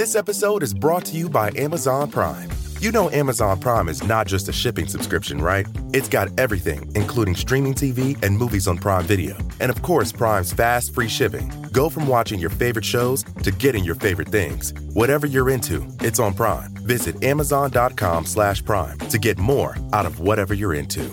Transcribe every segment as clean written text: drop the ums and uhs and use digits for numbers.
This episode is brought to you by Amazon Prime. You know Amazon Prime is not just a shipping subscription, right? It's got everything, including streaming TV and movies on Prime Video. And of course, Prime's fast, free shipping. Go from watching your favorite shows to getting your favorite things. Whatever you're into, it's on Prime. Visit Amazon.com/Prime to get more out of whatever you're into.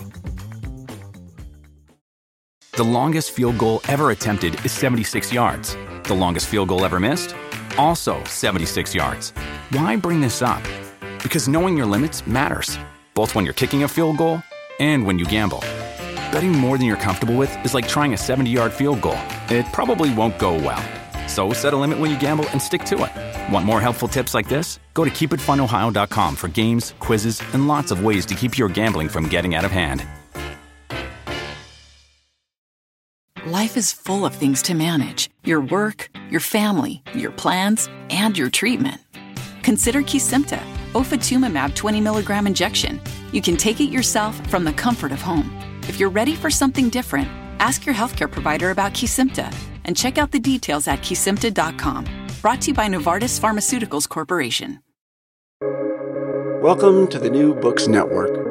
The longest field goal ever attempted is 76 yards. The longest field goal ever missed? Also 76 yards. Why bring this up? Because knowing your limits matters, both when you're kicking a field goal and when you gamble. Betting more than you're comfortable with is like trying a 70-yard field goal. It probably won't go well. So set a limit when you gamble and stick to it. Want more helpful tips like this? Go to keepitfunohio.com for games, quizzes, and lots of ways to keep your gambling from getting out of hand. Life is full of things to manage. Your work, your family, your plans, and your treatment. Consider Kesimpta, ofatumumab 20 milligram injection. You can take it yourself from the comfort of home. If you're ready for something different, ask your healthcare provider about Kesimpta and check out the details at kesimpta.com. Brought to you by Novartis Pharmaceuticals Corporation. Welcome to the New Books Network.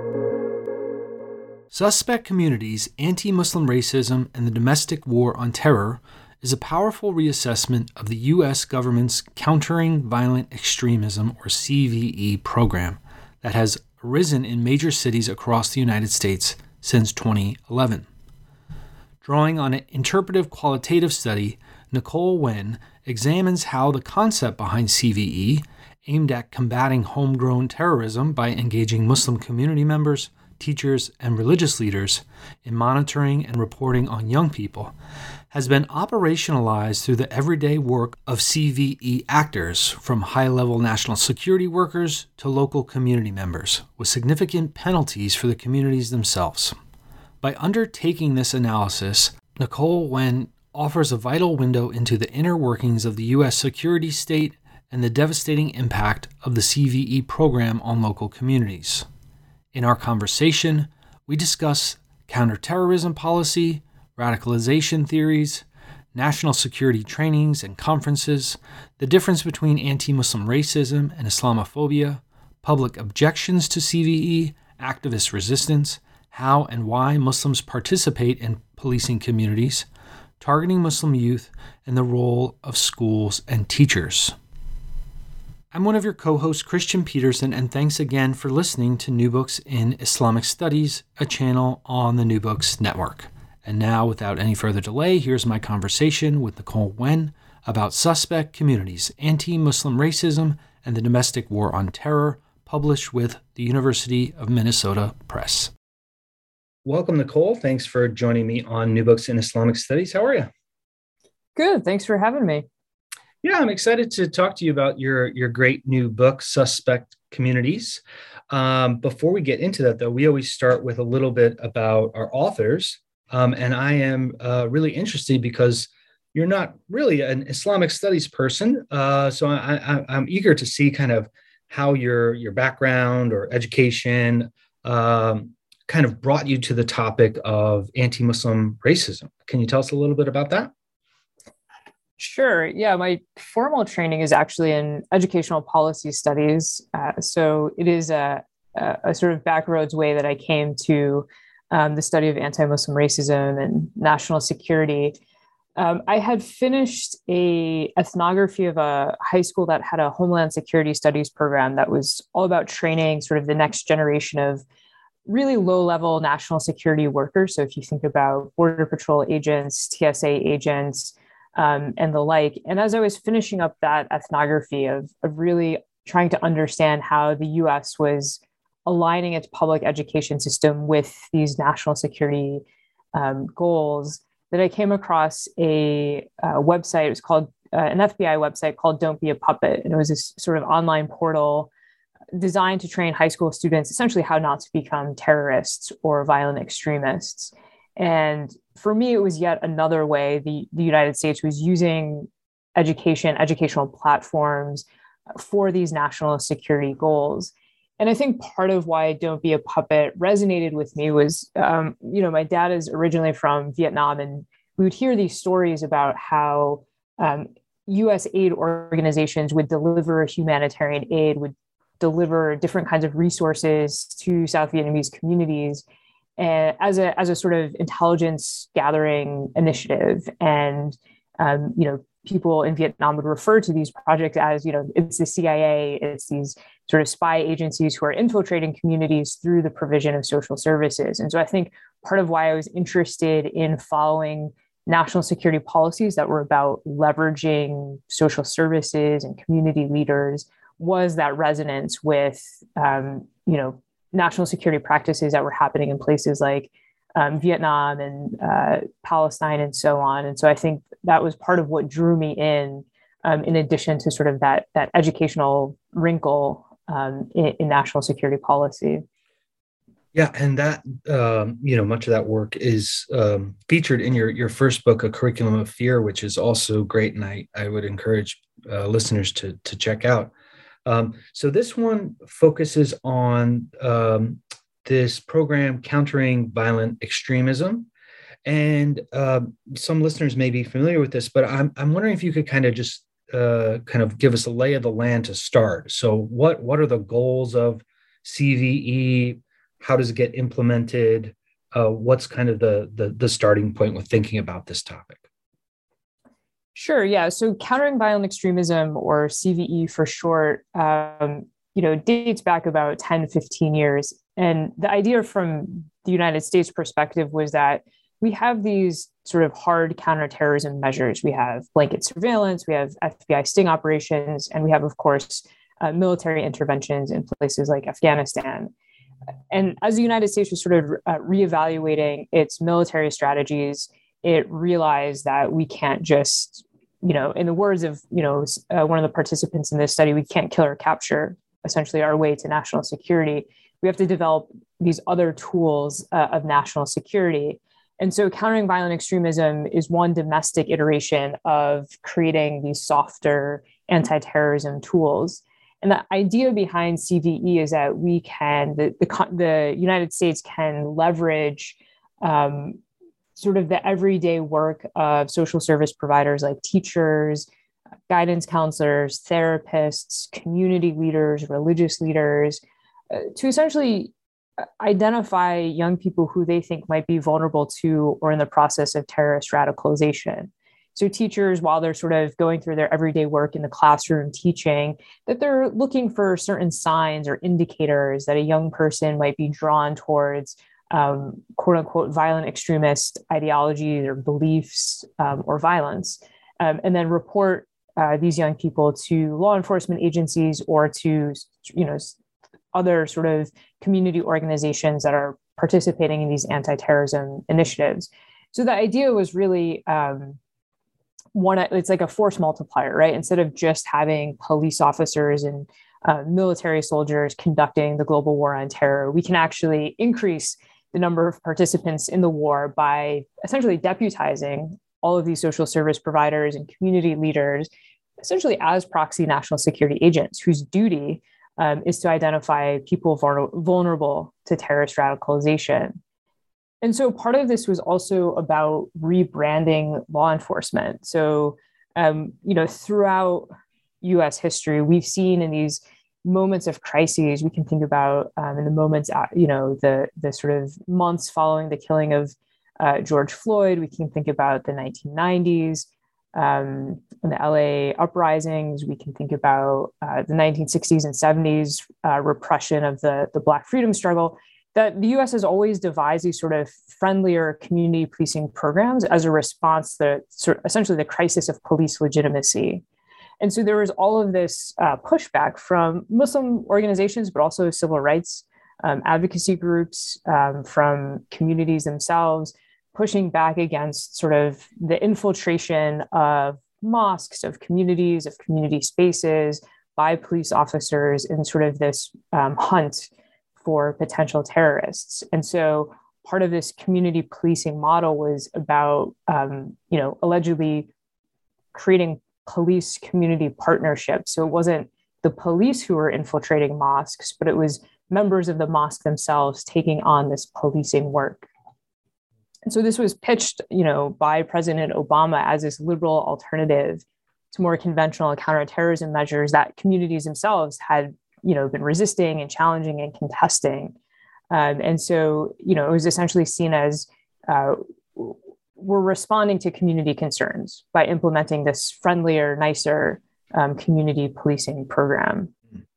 Suspect Communities, Anti-Muslim Racism, and the Domestic War on Terror is a powerful reassessment of the U.S. government's Countering Violent Extremism, or CVE, program that has arisen in major cities across the United States since 2011. Drawing on an interpretive qualitative study, Nicole Wen examines how the concept behind CVE, aimed at combating homegrown terrorism by engaging Muslim community members, teachers, and religious leaders in monitoring and reporting on young people, has been operationalized through the everyday work of CVE actors, from high-level national security workers to local community members, with significant penalties for the communities themselves. By undertaking this analysis, Nicole Wen offers a vital window into the inner workings of the U.S. security state and the devastating impact of the CVE program on local communities. In our conversation, we discuss counterterrorism policy, radicalization theories, national security trainings and conferences, the difference between anti-Muslim racism and Islamophobia, public objections to CVE, activist resistance, how and why Muslims participate in policing communities, targeting Muslim youth, and the role of schools and teachers. I'm one of your co-hosts, Christian Peterson, and thanks again for listening to New Books in Islamic Studies, a channel on the New Books Network. And now, without any further delay, here's my conversation with Nicole Wen about Suspect Communities, Anti-Muslim Racism, and the Domestic War on Terror, published with the University of Minnesota Press. Welcome, Nicole. Thanks for joining me on New Books in Islamic Studies. How are you? Good. Thanks for having me. Yeah, I'm excited to talk to you about your great new book, Suspect Communities. Before we get into that, though, we always start with a little bit about our authors. And I am really interested because you're not really an Islamic studies person. So I'm eager to see kind of how your background or education kind of brought you to the topic of anti-Muslim racism. Can you tell us a little bit about that? Sure. Yeah, my formal training is actually in educational policy studies. So it is a sort of backroads way that I came to the study of anti-Muslim racism and national security. I had finished a ethnography of a high school that had a Homeland Security Studies program that was all about training sort of the next generation of really low-level national security workers. So if you think about Border Patrol agents, TSA agents, and the like. And as I was finishing up that ethnography of really trying to understand how the U.S. was aligning its public education system with these national security goals, that I came across a website. It was called an FBI website called Don't Be a Puppet. And it was this sort of online portal designed to train high school students essentially how not to become terrorists or violent extremists. And for me, it was yet another way the United States was using educational platforms for these national security goals. And I think part of why Don't Be a Puppet resonated with me was, my dad is originally from Vietnam, and we would hear these stories about how US aid organizations would deliver humanitarian aid, would deliver different kinds of resources to South Vietnamese communities as a sort of intelligence gathering initiative. And, people in Vietnam would refer to these projects as, it's the CIA, it's these sort of spy agencies who are infiltrating communities through the provision of social services. And so I think part of why I was interested in following national security policies that were about leveraging social services and community leaders was that resonance with, national security practices that were happening in places like Vietnam and Palestine and so on. And so I think that was part of what drew me in addition to sort of that educational wrinkle in national security policy. Yeah, and that much of that work is featured in your first book, A Curriculum of Fear, which is also great, and I would encourage listeners to check out. So this one focuses on this program, Countering Violent Extremism, and some listeners may be familiar with this, but I'm wondering if you could kind of just give us a lay of the land to start. So what are the goals of CVE? How does it get implemented? What's kind of the starting point with thinking about this topic? Sure. Yeah. So Countering Violent Extremism, or CVE for short, dates back about 10, 15 years. And the idea from the United States perspective was that we have these sort of hard counterterrorism measures. We have blanket surveillance, we have FBI sting operations, and we have, of course, military interventions in places like Afghanistan. And as the United States was sort of reevaluating its military strategies, it realized that we can't just, in the words of, one of the participants in this study, we can't kill or capture essentially our way to national security. We have to develop these other tools of national security. And so Countering Violent Extremism is one domestic iteration of creating these softer anti-terrorism tools. And the idea behind CVE is that we can, the United States can leverage sort of the everyday work of social service providers like teachers, guidance counselors, therapists, community leaders, religious leaders, to essentially identify young people who they think might be vulnerable to or in the process of terrorist radicalization. So teachers, while they're sort of going through their everyday work in the classroom teaching, that they're looking for certain signs or indicators that a young person might be drawn towards quote unquote violent extremist ideologies or beliefs or violence, and then report these young people to law enforcement agencies or to other sort of community organizations that are participating in these anti-terrorism initiatives. So the idea was really it's like a force multiplier, right? Instead of just having police officers and military soldiers conducting the global war on terror, we can actually increase the number of participants in the war by essentially deputizing all of these social service providers and community leaders, essentially as proxy national security agents whose duty is to identify people vulnerable to terrorist radicalization. And so part of this was also about rebranding law enforcement. So, throughout US history, we've seen in these moments of crises, we can think about in the moments, the sort of months following the killing of George Floyd, we can think about the 1990s, and the LA uprisings, we can think about the 1960s and 70s repression of the Black freedom struggle, that the US has always devised these sort of friendlier community policing programs as a response to essentially the crisis of police legitimacy. And so there was all of this pushback from Muslim organizations, but also civil rights advocacy groups, from communities themselves, pushing back against sort of the infiltration of mosques, of community spaces by police officers in sort of this hunt for potential terrorists. And so part of this community policing model was about, allegedly creating police community partnerships. So it wasn't the police who were infiltrating mosques, but it was members of the mosque themselves taking on this policing work. And so this was pitched, by President Obama as this liberal alternative more conventional counterterrorism measures that communities themselves had, been resisting and challenging and contesting. And so, it was essentially seen as we're responding to community concerns by implementing this friendlier, nicer community policing program.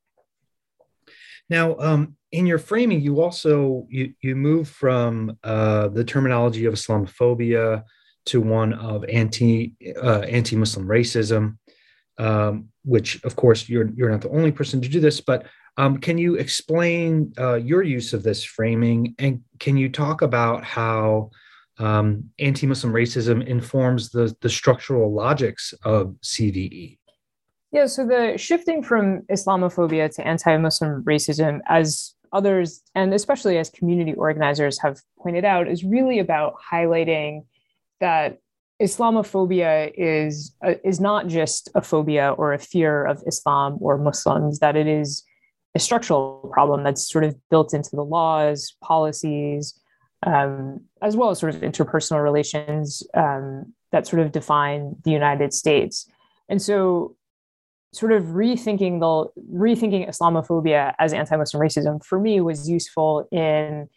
Now, in your framing, you also you move from the terminology of Islamophobia to one of anti-Muslim racism, which, of course, you're not the only person to do this. But can you explain your use of this framing, and can you talk about how anti-Muslim racism informs the structural logics of CVE? Yeah, so the shifting from Islamophobia to anti-Muslim racism, as others, and especially as community organizers have pointed out, is really about highlighting that Islamophobia is not just a phobia or a fear of Islam or Muslims, that it is a structural problem that's sort of built into the laws, policies, as well as sort of interpersonal relations that sort of define the United States. And so sort of rethinking Islamophobia as anti-Muslim racism for me was useful in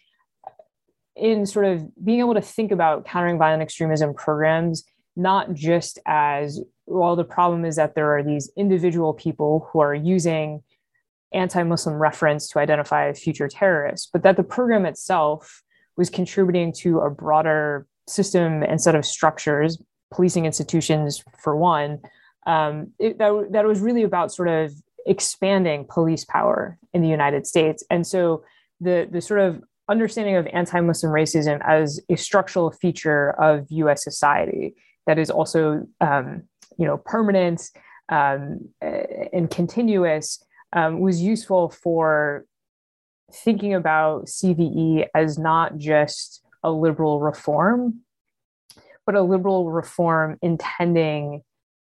sort of being able to think about countering violent extremism programs, not just as, well, the problem is that there are these individual people who are using anti-Muslim reference to identify future terrorists, but that the program itself was contributing to a broader system and set of structures, policing institutions for one, that was really about sort of expanding police power in the United States. And so the sort of understanding of anti-Muslim racism as a structural feature of US society that is also, permanent and continuous was useful for thinking about CVE as not just a liberal reform, but a liberal reform intending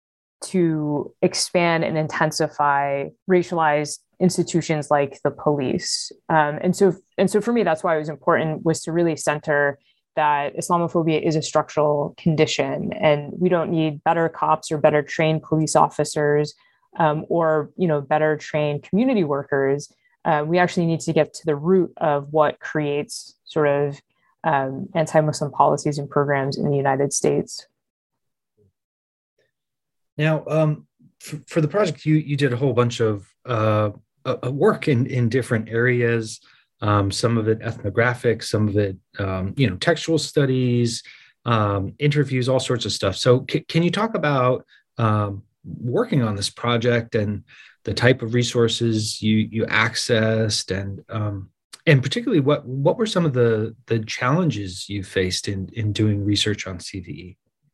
to expand and intensify racialized institutions like the police. And so for me, that's why it was important, was to really center that Islamophobia is a structural condition, and we don't need better cops or better trained police officers or better trained community workers. We actually need to get to the root of what creates sort of anti-Muslim policies and programs in the United States. Now, for the project, you did a whole bunch of work in different areas. Some of it ethnographic, some of it, textual studies, interviews, all sorts of stuff. So can you talk about working on this project and the type of resources you accessed, and particularly what were some of the challenges you faced in doing research on CVE?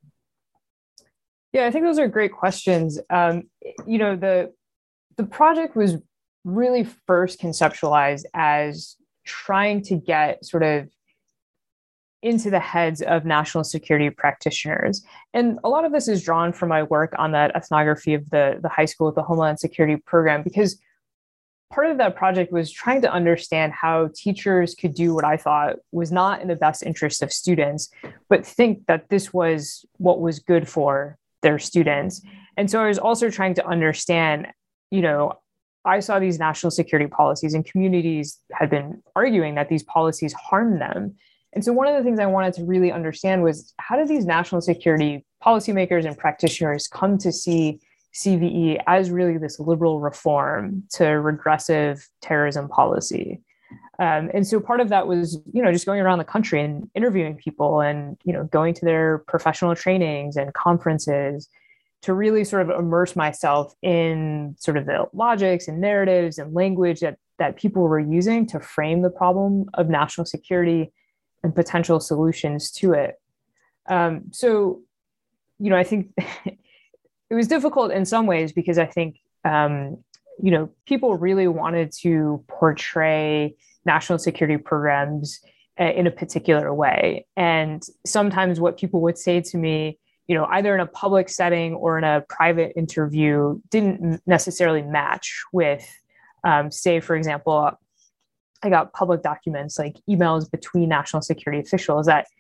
Yeah, I think those are great questions. The project was really first conceptualized as trying to get sort of into the heads of national security practitioners. And a lot of this is drawn from my work on that ethnography of the high school with the Homeland Security program, because part of that project was trying to understand how teachers could do what I thought was not in the best interest of students, but think that this was what was good for their students. And so I was also trying to understand, I saw these national security policies and communities had been arguing that these policies harm them. And so one of the things I wanted to really understand was, how do these national security policymakers and practitioners come to see CVE as really this liberal reform to regressive terrorism policy? And so part of that was, just going around the country and interviewing people and, going to their professional trainings and conferences to really sort of immerse myself in sort of the logics and narratives and language that people were using to frame the problem of national security and potential solutions to it. So, I think it was difficult in some ways because I think, people really wanted to portray national security programs in a particular way. And sometimes what people would say to me, either in a public setting or in a private interview, didn't necessarily match with, say, for example, I got public documents like emails between national security officials that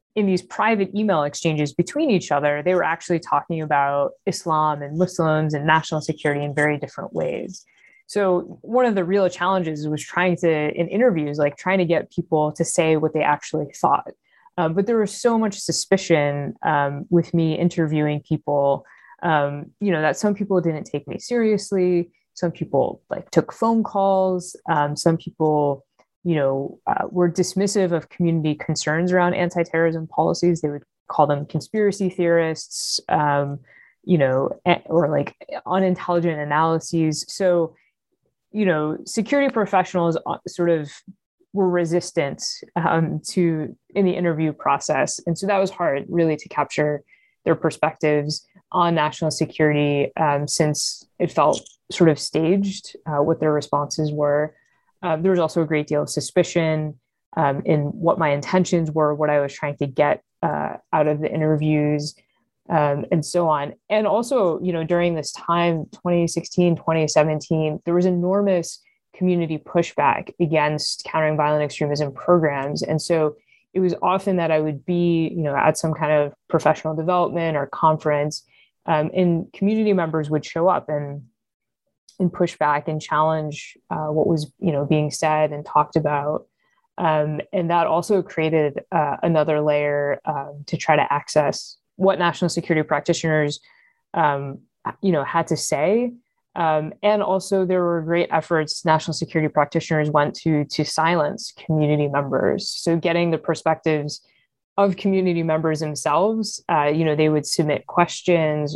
in these private email exchanges between each other, they were actually talking about Islam and Muslims and national security in very different ways. So one of the real challenges was in interviews, like trying to get people to say what they actually thought. But there was so much suspicion with me interviewing people, that some people didn't take me seriously. Some people took phone calls. Some people, were dismissive of community concerns around anti-terrorism policies. They would call them conspiracy theorists, or unintelligent analyses. So, security professionals sort of were resistant in the interview process. And so that was hard really to capture their perspectives on national security, since it felt sort of staged, what their responses were. There was also a great deal of suspicion in what my intentions were, what I was trying to get out of the interviews, and so on. And also, during this time, 2016, 2017, there was enormous community pushback against countering violent extremism programs. And so it was often that I would be, at some kind of professional development or conference, and community members would show up and push back and challenge what was, being said and talked about. And that also created another layer to try to access what national security practitioners, had to say. And also there were great efforts national security practitioners went to silence community members. So getting the perspectives of community members themselves, they would submit questions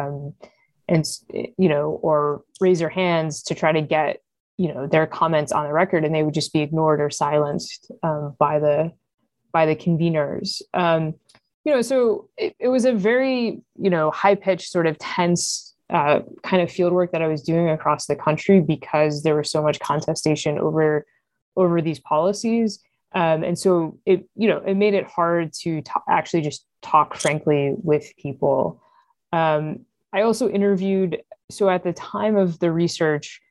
or raise their hands to try to get, their comments on the record, and they would just be ignored or silenced by the conveners. So it was a very, high-pitched sort of tense kind of field work that I was doing across the country because there was so much contestation over these policies. And so it made it hard to actually just talk frankly with people. I also interviewed, so at the time of the research,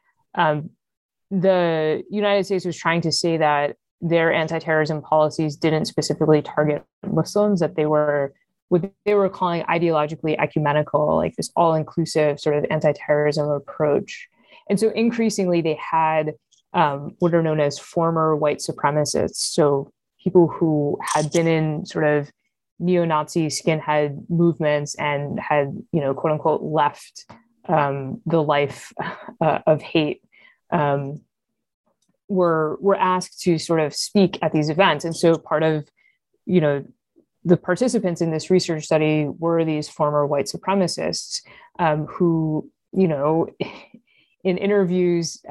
the United States was trying to say that their anti-terrorism policies didn't specifically target Muslims, that they were what they were calling ideologically ecumenical, like this all-inclusive sort of anti-terrorism approach. And so increasingly they had what are known as former white supremacists. So people who had been in sort of neo-Nazi skinhead movements and had, quote unquote, left the life of hate, were asked to sort of speak at these events. And so part of, the participants in this research study were these former white supremacists who, in interviews,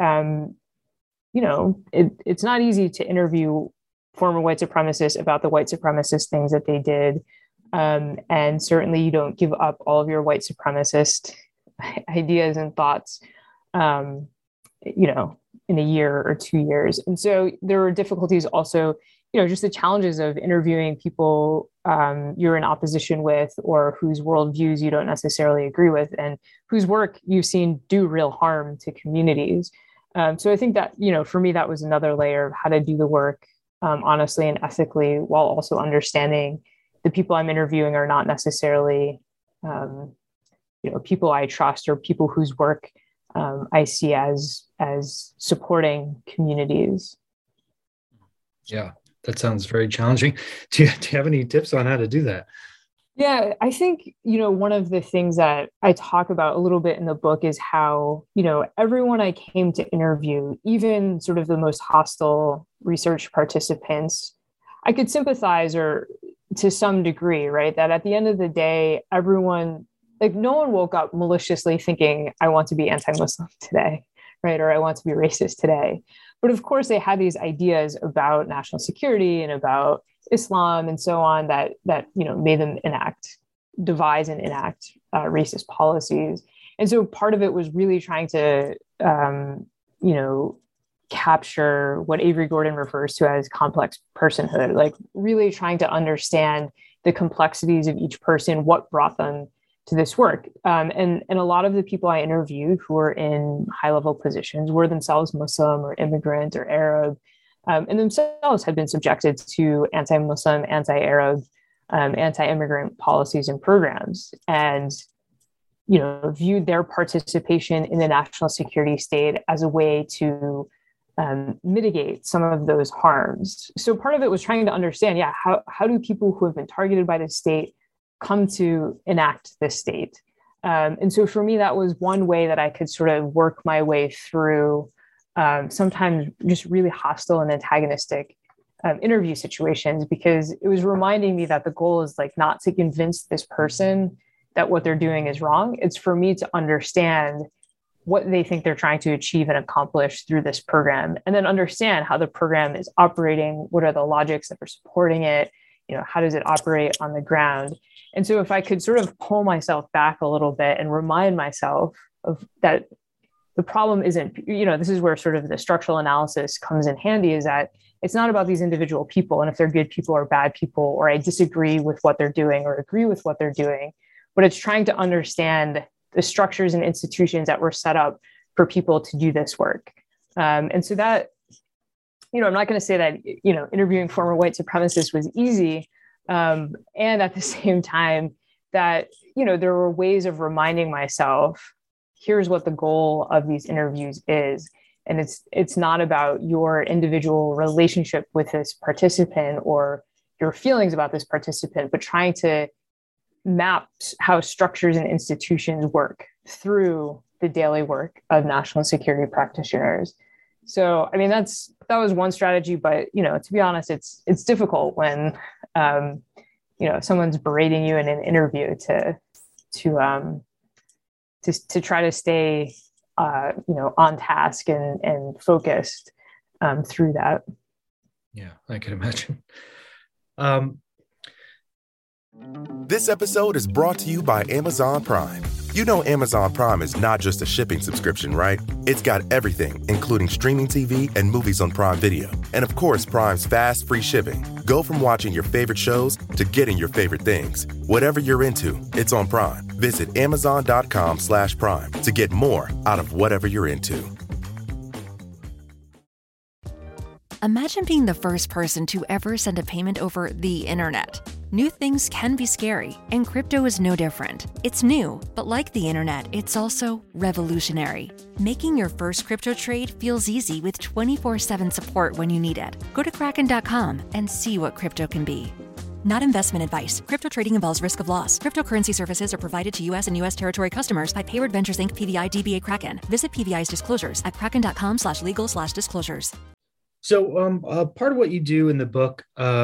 it's not easy to interview former white supremacists about the white supremacist things that they did. And certainly you don't give up all of your white supremacist ideas and thoughts, in a year or 2 years. And so there were difficulties also, just the challenges of interviewing people you're in opposition with or whose worldviews you don't necessarily agree with and whose work you've seen do real harm to communities. So I think that, for me, that was another layer of how to do the work honestly and ethically, while also understanding the people I'm interviewing are not necessarily, people I trust or people whose work I see as supporting communities. Yeah, that sounds very challenging. Do you have any tips on how to do that? Yeah, I think, one of the things that I talk about a little bit in the book is how, everyone I came to interview, even sort of the most hostile research participants, I could sympathize or to some degree, right? That at the end of the day, everyone, no one woke up maliciously thinking, I want to be anti-Muslim today, right? Or I want to be racist today. But of course, they had these ideas about national security and about Islam and so on that made them devise and enact racist policies. And so part of it was really trying to, capture what Avery Gordon refers to as complex personhood, like really trying to understand the complexities of each person, what brought them to this work. And a lot of the people I interviewed who were in high-level positions were themselves Muslim or immigrant or Arab, and themselves had been subjected to anti-Muslim, anti-Arab anti-immigrant policies and programs, and viewed their participation in the national security state as a way to mitigate some of those harms. So part of it was trying to understand, how do people who have been targeted by the state come to enact this state? And so for me, that was one way that I could sort of work my way through sometimes just really hostile and antagonistic interview situations, because it was reminding me that the goal is like not to convince this person that what they're doing is wrong. It's for me to understand what they think they're trying to achieve and accomplish through this program, and then understand how the program is operating. What are the logics that are supporting it? How does it operate on the ground? And so if I could sort of pull myself back a little bit and remind myself of that, the problem isn't, this is where sort of the structural analysis comes in handy, is that it's not about these individual people and if they're good people or bad people, or I disagree with what they're doing or agree with what they're doing, but it's trying to understand the structures and institutions that were set up for people to do this work. And so that, I'm not going to say that, interviewing former white supremacists was easy. And at the same time that, there were ways of reminding myself, here's what the goal of these interviews is. And it's not about your individual relationship with this participant or your feelings about this participant, but trying to map how structures and institutions work through the daily work of national security practitioners. So, that was one strategy, but, to be honest, it's difficult when, someone's berating you in an interview to try to stay, on task and focused through that. Yeah, I can imagine. This episode is brought to you by Amazon Prime. You know Amazon Prime is not just a shipping subscription, right? It's got everything, including streaming TV and movies on Prime Video. And of course, Prime's fast, free shipping. Go from watching your favorite shows to getting your favorite things. Whatever you're into, it's on Prime. Visit Amazon.com/Prime to get more out of whatever you're into. Imagine being the first person to ever send a payment over the internet. New things can be scary, and crypto is no different. It's new, but like the internet, it's also revolutionary. Making your first crypto trade feels easy with 24/7 support when you need it. Go to Kraken.com and see what crypto can be. Not investment advice. Crypto trading involves risk of loss. Cryptocurrency services are provided to U.S. and U.S. territory customers by Payward Ventures Inc. PVI DBA Kraken. Visit PVI's disclosures at kraken.com/legal/disclosures. So part of what you do in the book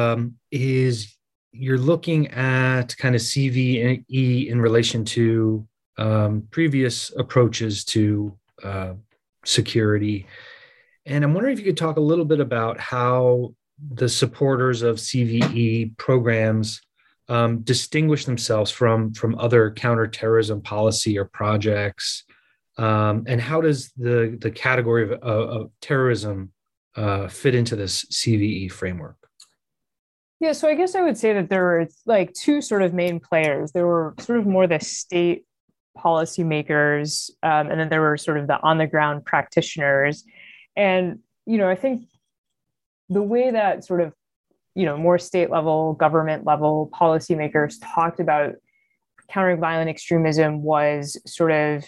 is you're looking at kind of CVE in relation to previous approaches to security. And I'm wondering if you could talk a little bit about how the supporters of CVE programs distinguish themselves from other counterterrorism policy or projects. And how does the category of terrorism fit into this CVE framework? Yeah, so I guess I would say that there were like two sort of main players. There were sort of more the state policymakers, and then there were sort of the on-the-ground practitioners. And, I think the way that sort of, more state level, government level policymakers talked about countering violent extremism was sort of,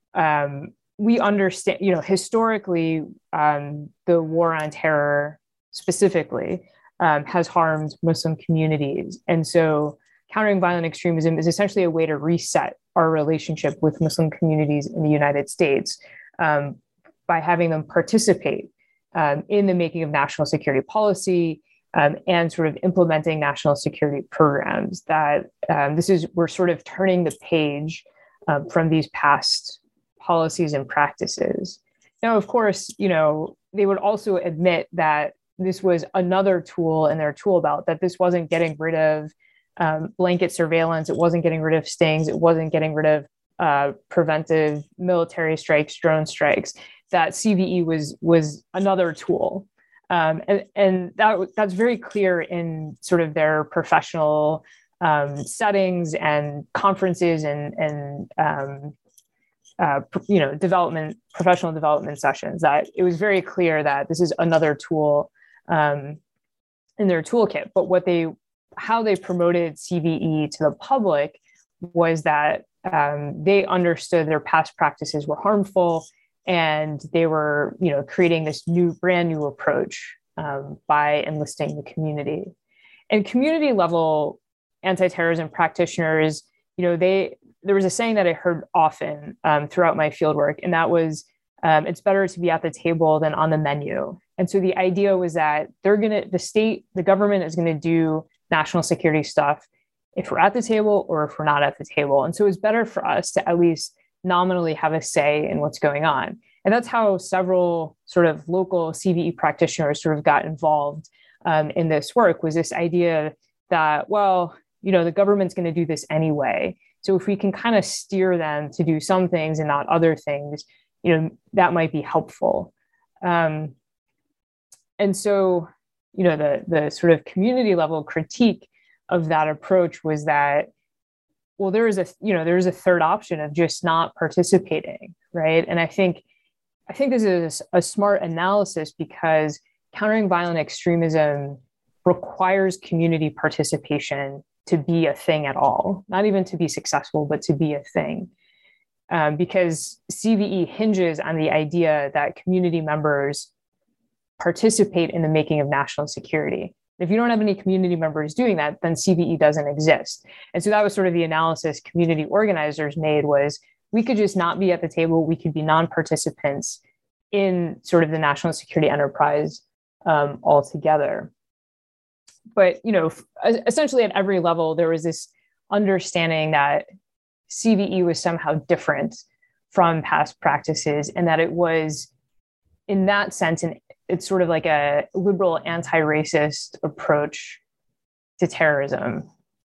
we understand, historically, the war on terror specifically has harmed Muslim communities. And so countering violent extremism is essentially a way to reset our relationship with Muslim communities in the United States by having them participate in the making of national security policy and sort of implementing national security programs. That we're sort of turning the page from these past policies and practices. Now, of course, they would also admit that this was another tool in their tool belt, that this wasn't getting rid of blanket surveillance. It wasn't getting rid of stings. It wasn't getting rid of preventive military strikes, drone strikes. That CVE was another tool. And that's very clear in sort of their professional settings and conferences and professional development sessions, that it was very clear that this is another tool in their toolkit. But what they how they promoted CVE to the public was that they understood their past practices were harmful, and they were, creating this brand new approach by enlisting the community. And community level anti-terrorism practitioners, there was a saying that I heard often throughout my fieldwork, and that was, it's better to be at the table than on the menu. And so the idea was that the government is going to do national security stuff if we're at the table or if we're not at the table. And so it's better for us to at least nominally have a say in what's going on. And that's how several sort of local CVE practitioners sort of got involved in this work, was this idea that, well, the government's going to do this anyway. So if we can kind of steer them to do some things and not other things, that might be helpful. And so, the sort of community level critique of that approach was that, well, there is a third option of just not participating, right? And I think this is a smart analysis, because countering violent extremism requires community participation to be a thing at all, not even to be successful, but to be a thing. Because CVE hinges on the idea that community members participate in the making of national security. If you don't have any community members doing that, then CVE doesn't exist. And so that was sort of the analysis community organizers made, was we could just not be at the table. We could be non-participants in sort of the national security enterprise altogether. But, essentially at every level, there was this understanding that CVE was somehow different from past practices, and that it was, in that sense, it's sort of like a liberal anti-racist approach to terrorism.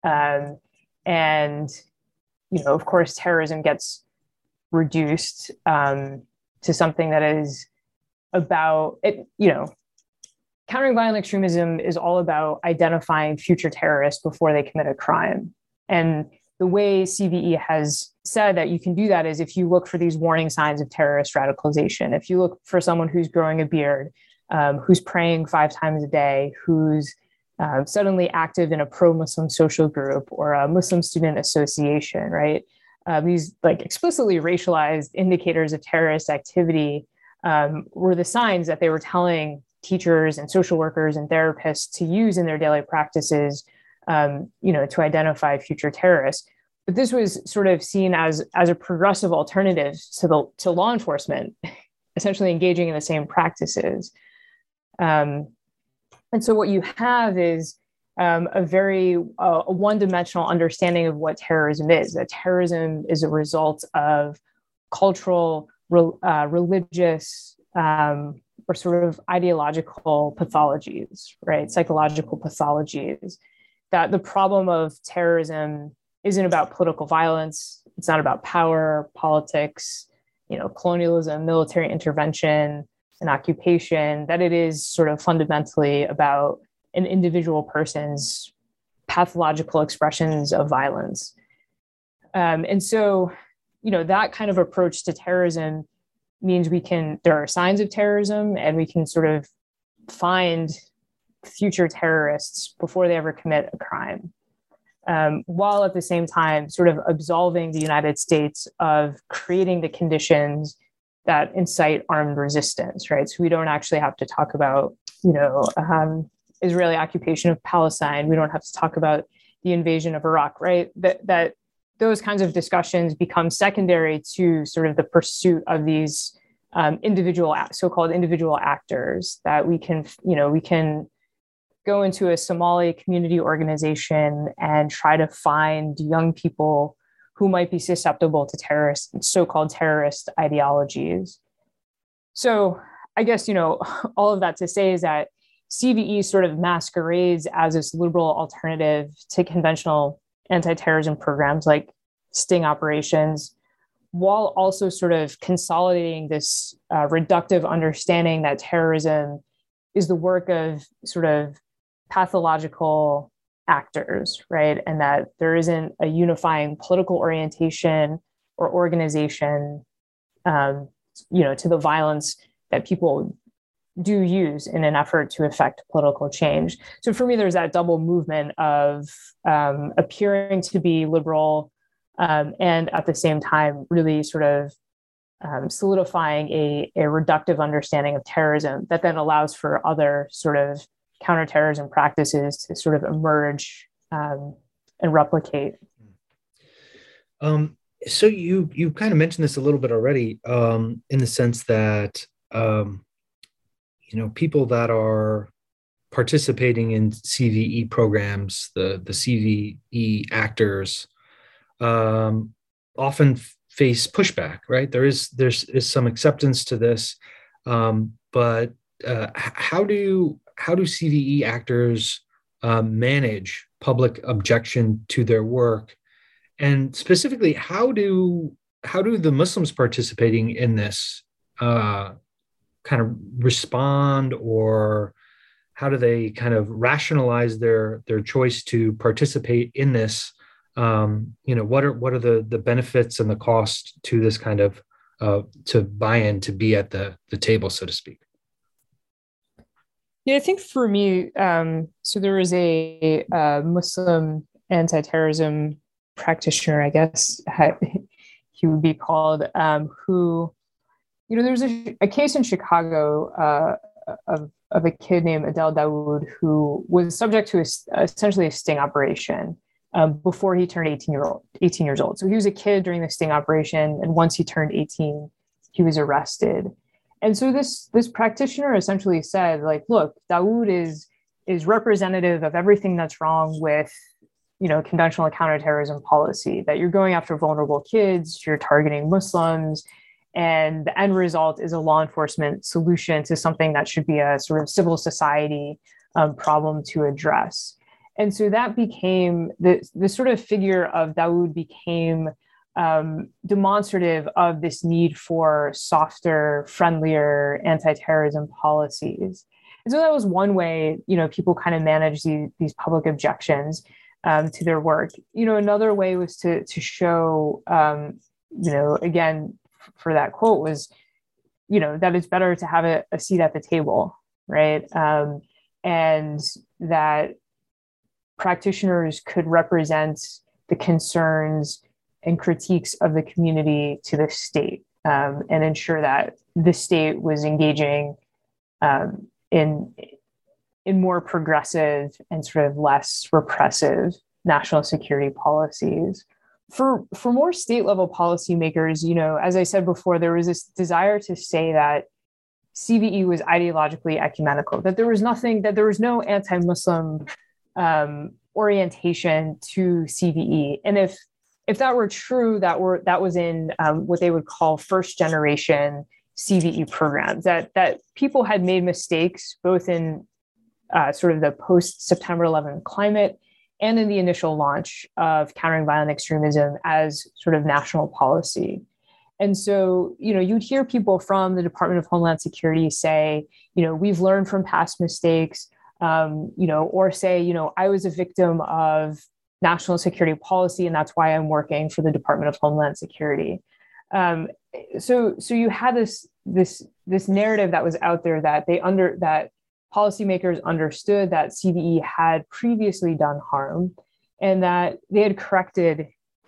And, of course, terrorism gets reduced to something that is about it, countering violent extremism is all about identifying future terrorists before they commit a crime. And the way CVE has said that you can do that is if you look for these warning signs of terrorist radicalization, if you look for someone who's growing a beard, who's praying 5 times a day, who's suddenly active in a pro-Muslim social group or a Muslim student association, right? These like explicitly racialized indicators of terrorist activity were the signs that they were telling teachers and social workers and therapists to use in their daily practices, to identify future terrorists. But this was sort of seen as a progressive alternative to law enforcement, essentially engaging in the same practices. And so what you have is a very one-dimensional understanding of what terrorism is. That terrorism is a result of cultural, religious, or sort of ideological pathologies, right? Psychological pathologies. That the problem of terrorism isn't about political violence. It's not about power, politics, colonialism, military intervention, and occupation. That it is sort of fundamentally about an individual person's pathological expressions of violence. And so, that kind of approach to terrorism means there are signs of terrorism, and we can sort of find future terrorists before they ever commit a crime, while at the same time sort of absolving the United States of creating the conditions that incite armed resistance, right? So we don't actually have to talk about, Israeli occupation of Palestine. We don't have to talk about the invasion of Iraq, right? That those kinds of discussions become secondary to sort of the pursuit of these so-called individual actors that we can go into a Somali community organization and try to find young people who might be susceptible to so-called terrorist ideologies. So I guess, all of that to say is that CVE sort of masquerades as this liberal alternative to conventional anti-terrorism programs like sting operations, while also sort of consolidating this reductive understanding that terrorism is the work of sort of pathological actors, right? And that there isn't a unifying political orientation or organization, to the violence that people, do use in an effort to affect political change. So for me, there's that double movement of appearing to be liberal and at the same time really sort of solidifying a reductive understanding of terrorism that then allows for other sort of counterterrorism practices to sort of emerge and replicate. So you kind of mentioned this a little bit already, in the sense that people that are participating in CVE programs, the CVE actors, often face pushback. Right? There's some acceptance to this, but how do CVE actors manage public objection to their work? And specifically, how do the Muslims participating in this kind of respond, or how do they kind of rationalize their choice to participate in this? What are the benefits and the cost to this kind of to buy in, to be at the table, so to speak? Yeah, I think for me, so there was a Muslim anti-terrorism practitioner, I guess he would be called, who, there's a case in Chicago of a kid named Adel Dawood who was subject to essentially a sting operation before he turned 18 years old. So he was a kid during the sting operation, and once he turned 18, he was arrested. And so this practitioner essentially said, like, look, Dawood is representative of everything that's wrong with conventional counterterrorism policy, that you're going after vulnerable kids, you're targeting Muslims, and the end result is a law enforcement solution to something that should be a sort of civil society problem to address. And so that became the sort of figure of Dawood became demonstrative of this need for softer, friendlier anti-terrorism policies. And so that was one way, people kind of manage these public objections to their work. Another way was to show, again, for that quote was, that it's better to have a seat at the table, right? And that practitioners could represent the concerns and critiques of the community to the state, and ensure that the state was engaging in more progressive and sort of less repressive national security policies. For more state level policymakers, as I said before, there was this desire to say that CVE was ideologically ecumenical, that there was no anti-Muslim orientation to CVE. And if that were true, that was in what they would call first generation CVE programs, that people had made mistakes both in sort of the post September 11 climate and in the initial launch of countering violent extremism as sort of national policy. And so, you'd hear people from the Department of Homeland Security say, we've learned from past mistakes, or say, I was a victim of national security policy, and that's why I'm working for the Department of Homeland Security. So you had this narrative that was out there that that policymakers understood that CVE had previously done harm, and that they had corrected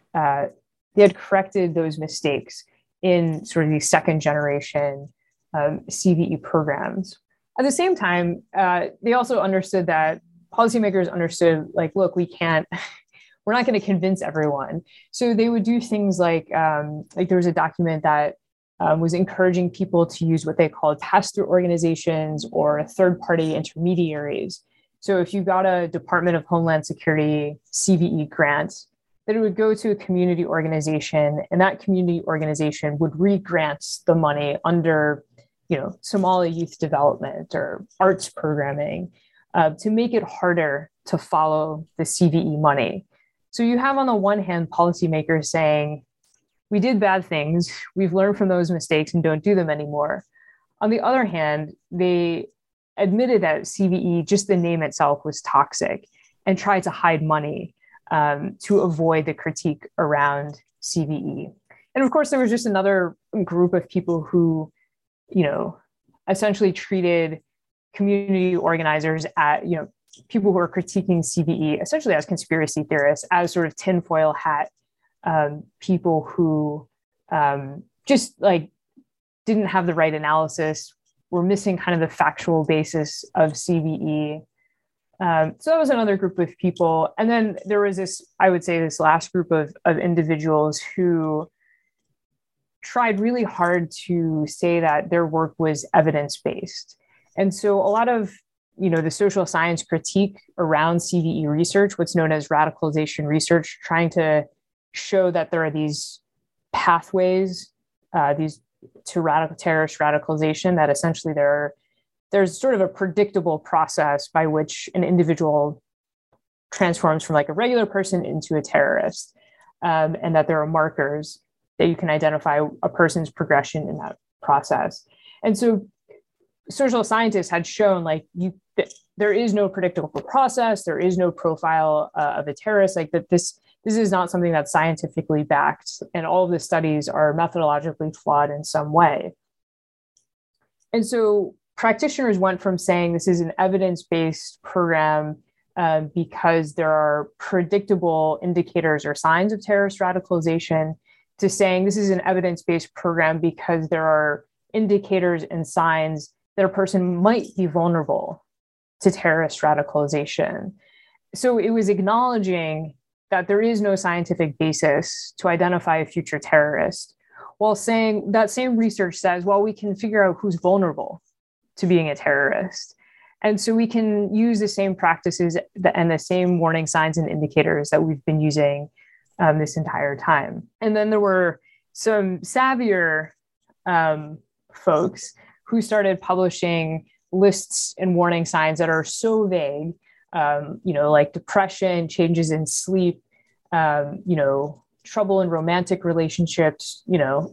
those mistakes in sort of these second generation CVE programs. At the same time, they also understood that policymakers understood, like, look, we're not going to convince everyone. So they would do things like there was a document that was encouraging people to use what they called pass-through organizations or third-party intermediaries. So if you got a Department of Homeland Security CVE grant, that it would go to a community organization, and that community organization would re-grant the money under, Somali youth development or arts programming to make it harder to follow the CVE money. So you have, on the one hand, policymakers saying, we did bad things, we've learned from those mistakes and don't do them anymore. On the other hand, they admitted that CVE, just the name itself, was toxic and tried to hide money to avoid the critique around CVE. And of course, there was just another group of people who, essentially treated community organizers at, people who are critiquing CVE essentially as conspiracy theorists, as sort of tinfoil hat people who just like didn't have the right analysis, were missing kind of the factual basis of CVE. So that was another group of people. And then there was this, I would say, this last group of individuals who tried really hard to say that their work was evidence-based. And so a lot of, the social science critique around CVE research, what's known as radicalization research, trying to show that there are these pathways, to terrorist radicalization, that essentially there's sort of a predictable process by which an individual transforms from like a regular person into a terrorist, and that there are markers that you can identify a person's progression in that process. And so social scientists had shown there is no predictable process, there is no profile of a terrorist, like that this is not something that's scientifically backed, and all of the studies are methodologically flawed in some way. And so practitioners went from saying this is an evidence-based program because there are predictable indicators or signs of terrorist radicalization, to saying this is an evidence-based program because there are indicators and signs that a person might be vulnerable to terrorist radicalization. So it was acknowledging that there is no scientific basis to identify a future terrorist, while saying that same research says, well, we can figure out who's vulnerable to being a terrorist. And so we can use the same practices and the same warning signs and indicators that we've been using this entire time. And then there were some savvier folks who started publishing lists and warning signs that are so vague, like depression, changes in sleep, trouble in romantic relationships,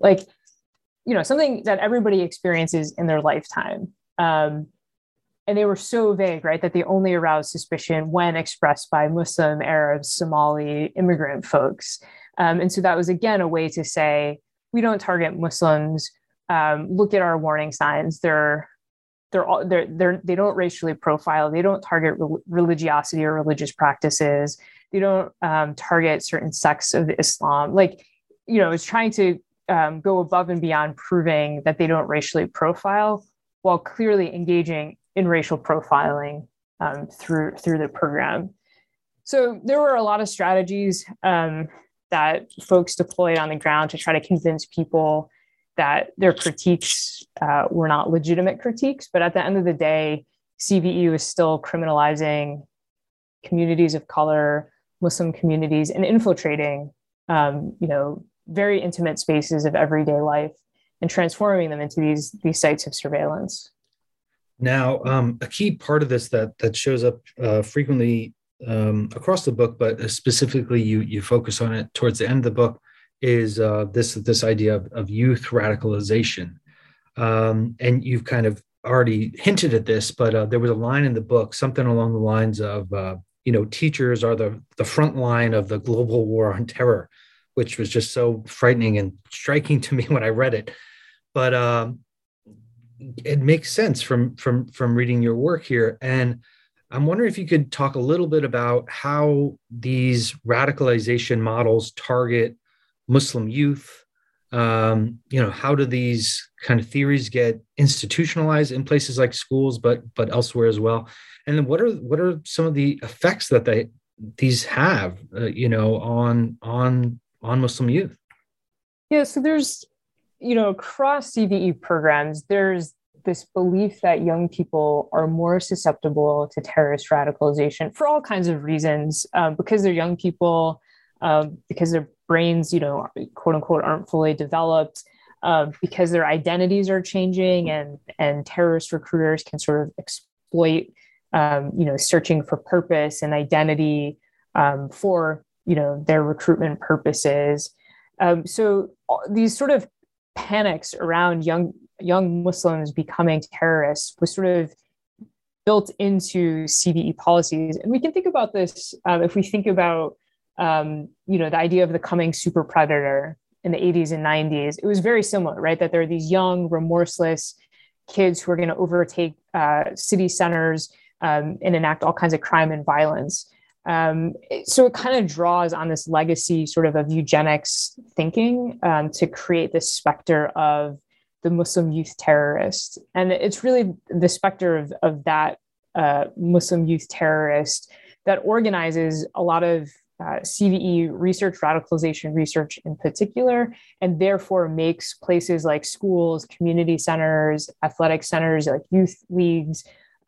something that everybody experiences in their lifetime. And they were so vague, right, that they only aroused suspicion when expressed by Muslim, Arab, Somali immigrant folks. And so that was, again, a way to say, we don't target Muslims. Look at our warning signs. They don't racially profile. They don't target religiosity or religious practices. They don't target certain sects of Islam. It's trying to go above and beyond proving that they don't racially profile, while clearly engaging in racial profiling through the program. So there were a lot of strategies that folks deployed on the ground to try to convince people that their critiques were not legitimate critiques. But at the end of the day, CVE was still criminalizing communities of color, Muslim communities, and infiltrating, very intimate spaces of everyday life and transforming them into these sites of surveillance. Now, a key part of this that shows up frequently across the book, but specifically you focus on it towards the end of the book, is this idea of youth radicalization. And you've kind of already hinted at this, but there was a line in the book, something along the lines of, teachers are the front line of the global war on terror, which was just so frightening and striking to me when I read it. But it makes sense from reading your work here. And I'm wondering if you could talk a little bit about how these radicalization models target Muslim youth. How do these kind of theories get institutionalized in places like schools, but elsewhere as well? And then what are some of the effects that these have, on Muslim youth? Yeah, so there's, across CVE programs, there's this belief that young people are more susceptible to terrorist radicalization for all kinds of reasons, because they're young people, because their brains, quote unquote, aren't fully developed, because their identities are changing, and terrorist recruiters can sort of exploit, searching for purpose and identity for, their recruitment purposes. So these sort of panics around young Muslims becoming terrorists was sort of built into CVE policies. And we can think about this if we think about, the idea of the coming super predator in the 80s and 90s. It was very similar, right? That there are these young, remorseless, kids who are going to overtake city centers and enact all kinds of crime and violence. So it kind of draws on this legacy sort of eugenics thinking to create this specter of the Muslim youth terrorist. And it's really the specter of that Muslim youth terrorist that organizes a lot of CVE research, radicalization research in particular, and therefore makes places like schools, community centers, athletic centers, like youth leagues,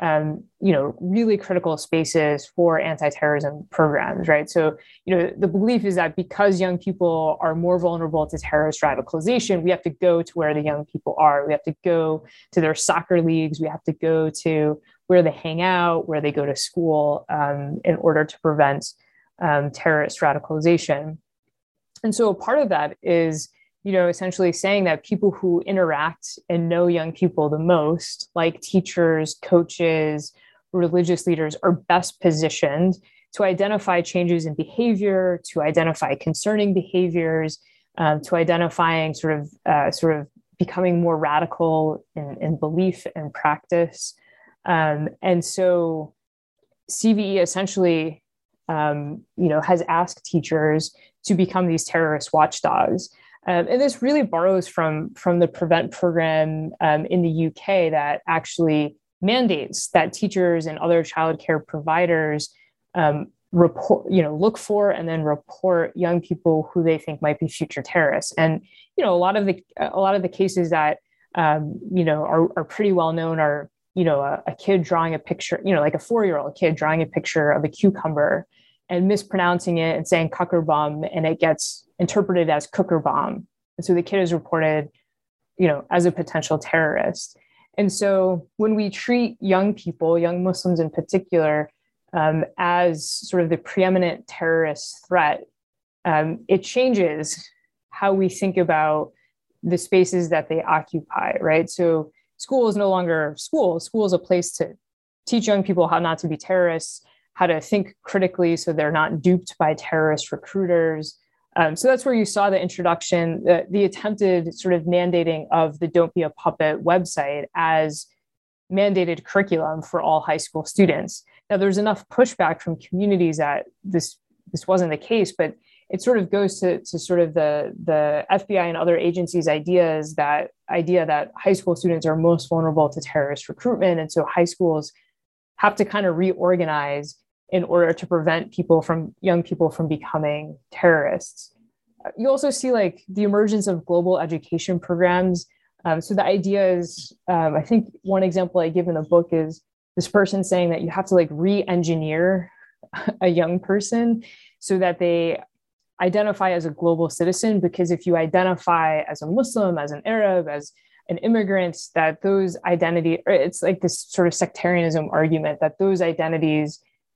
really critical spaces for anti-terrorism programs, right? So, the belief is that because young people are more vulnerable to terrorist radicalization, we have to go to where the young people are. We have to go to their soccer leagues. We have to go to where they hang out, where they go to school, in order to prevent terrorist radicalization. And so a part of that is, essentially saying that people who interact and know young people the most, like teachers, coaches, religious leaders, are best positioned to identify changes in behavior, to identify concerning behaviors, to identifying sort of becoming more radical in belief and practice. And so CVE essentially, has asked teachers to become these terrorist watchdogs. And this really borrows from the PREVENT program in the UK that actually mandates that teachers and other childcare providers look for and then report young people who they think might be future terrorists. And a lot of the cases that are pretty well known are a kid drawing a picture, like a 4-year-old kid drawing a picture of a cucumber and mispronouncing it and saying Kuckerbom, and it gets interpreted as cooker bomb. And so the kid is reported, as a potential terrorist. And so when we treat young people, young Muslims in particular, as sort of the preeminent terrorist threat, it changes how we think about the spaces that they occupy, right? So school is no longer school. School is a place to teach young people how not to be terrorists, how to think critically so they're not duped by terrorist recruiters. So that's where you saw the introduction, the attempted sort of mandating of the Don't Be a Puppet website as mandated curriculum for all high school students. Now, there's enough pushback from communities that this wasn't the case, but it sort of goes to sort of the FBI and other agencies' idea that high school students are most vulnerable to terrorist recruitment. And so high schools have to kind of reorganize in order to prevent young people from becoming terrorists. You also see like the emergence of global education programs. So the idea is, I think one example I give in the book is this person saying that you have to like re-engineer a young person so that they identify as a global citizen, because if you identify as a Muslim, as an Arab, as an immigrant, that those it's like this sort of sectarianism argument that those identities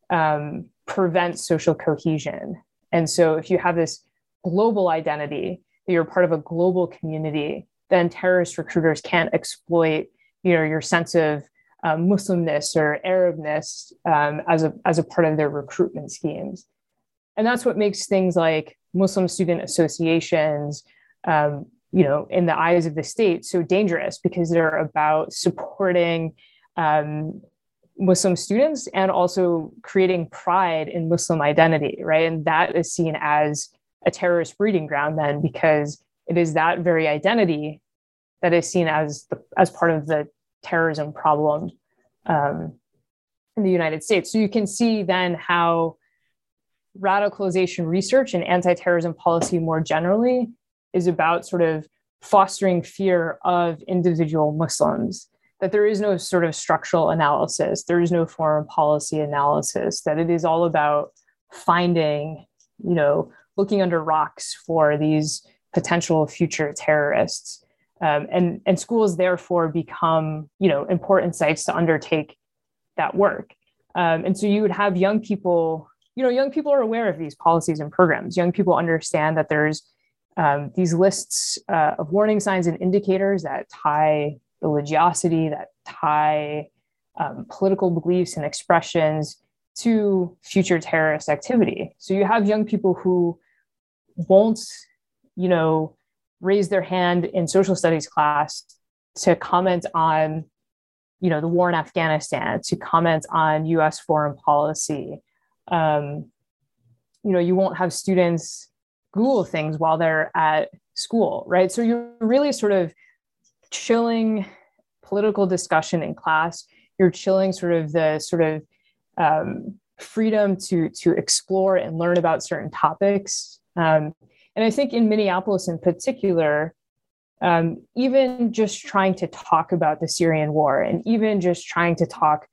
prevent social cohesion. And so if you have this global identity, that you're part of a global community, then terrorist recruiters can't exploit, your sense of Muslimness or Arabness as a part of their recruitment schemes. And that's what makes things like Muslim student associations, in the eyes of the state so dangerous, because they're about supporting Muslim students and also creating pride in Muslim identity, right? And that is seen as a terrorist breeding ground then, because it is that very identity that is seen as part of the terrorism problem in the United States. So you can see then how radicalization research and anti-terrorism policy more generally is about sort of fostering fear of individual Muslims, that there is no sort of structural analysis, there is no foreign policy analysis, that it is all about finding, looking under rocks for these potential future terrorists. And schools therefore become, important sites to undertake that work. And so you would have young people are aware of these policies and programs. Young people understand that there's these lists of warning signs and indicators that tie religiosity, that tie political beliefs and expressions to future terrorist activity. So you have young people who won't, raise their hand in social studies class to comment on the war in Afghanistan, to comment on U.S. foreign policy. You won't have students Google things while they're at school, right? So you're really sort of chilling political discussion in class. You're chilling sort of the freedom to explore and learn about certain topics. And I think in Minneapolis in particular, even just trying to talk about the Syrian war and even just trying to talk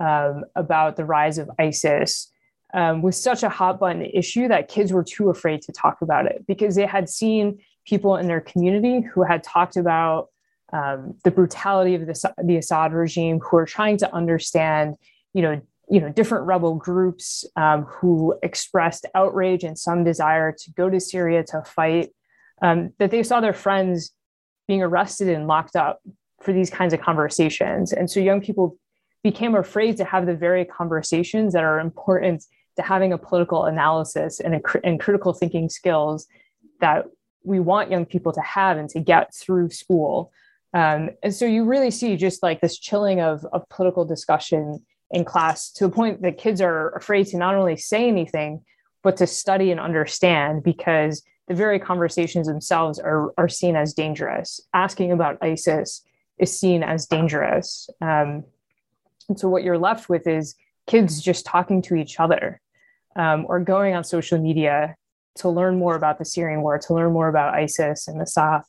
about the rise of ISIS was such a hot button issue that kids were too afraid to talk about it because they had seen people in their community who had talked about the brutality of the Assad regime, who are trying to understand, different rebel groups who expressed outrage and some desire to go to Syria to fight, that they saw their friends being arrested and locked up for these kinds of conversations. And so young people became afraid to have the very conversations that are important to having a political analysis and critical thinking skills that we want young people to have and to get through school. And so you really see just like this chilling of political discussion in class to the point that kids are afraid to not only say anything, but to study and understand, because the very conversations themselves are seen as dangerous. Asking about ISIS is seen as dangerous. And so what you're left with is kids just talking to each other or going on social media to learn more about the Syrian war, to learn more about ISIS and Assad,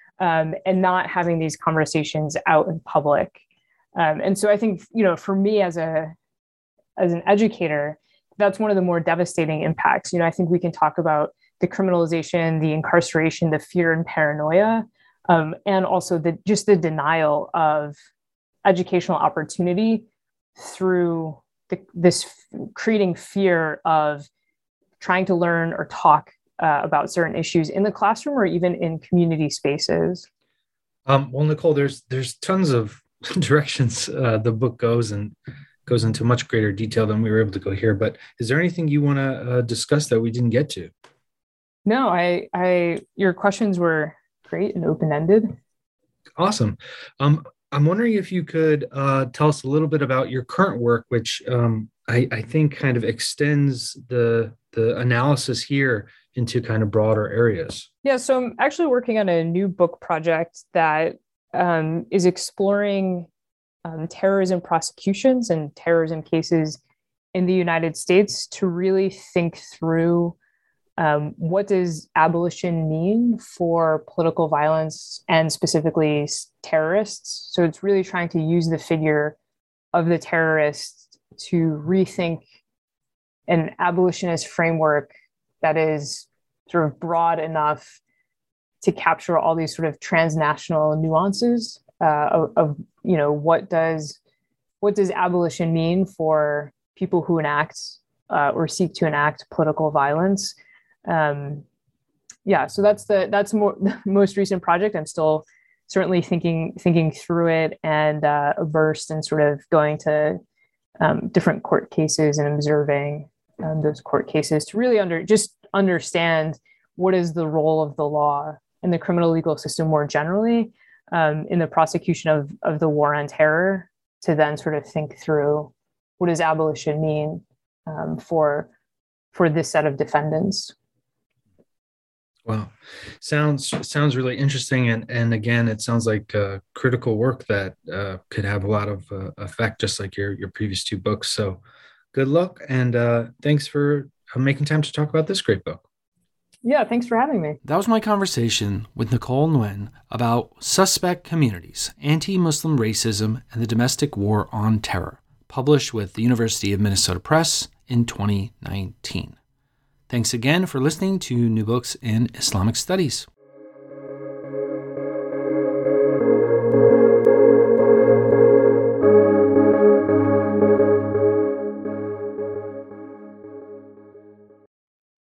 and not having these conversations out in public. And so I think, for me as an educator, that's one of the more devastating impacts. I think we can talk about the criminalization, the incarceration, the fear and paranoia, and also the denial of educational opportunity through this creating fear of trying to learn or talk about certain issues in the classroom or even in community spaces. Well, Nicole, there's tons of directions the book goes into much greater detail than we were able to go here. But is there anything you want to discuss that we didn't get to? No, your questions were great and open-ended. Awesome. I'm wondering if you could tell us a little bit about your current work, which I think kind of extends the analysis here into kind of broader areas. Yeah, so I'm actually working on a new book project that is exploring terrorism prosecutions and terrorism cases in the United States to really think through what does abolition mean for political violence and specifically terrorists. So it's really trying to use the figure of the terrorist to rethink an abolitionist framework that is sort of broad enough to capture all these sort of transnational nuances of what does abolition mean for people who enact or seek to enact political violence. So that's the most recent project. I'm still certainly thinking through it and versed in sort of going to different court cases and observing those court cases to really understand what is the role of the law in the criminal legal system more generally in the prosecution of the war on terror, to then sort of think through what does abolition mean for this set of defendants. Wow. Sounds really interesting. And again, it sounds like critical work that could have a lot of effect, just like your previous two books. So good luck. And thanks for making time to talk about this great book. Yeah, thanks for having me. That was my conversation with Nicole Nguyen about Suspect Communities, Anti-Muslim Racism and the Domestic War on Terror, published with the University of Minnesota Press in 2019. Thanks again for listening to New Books in Islamic Studies.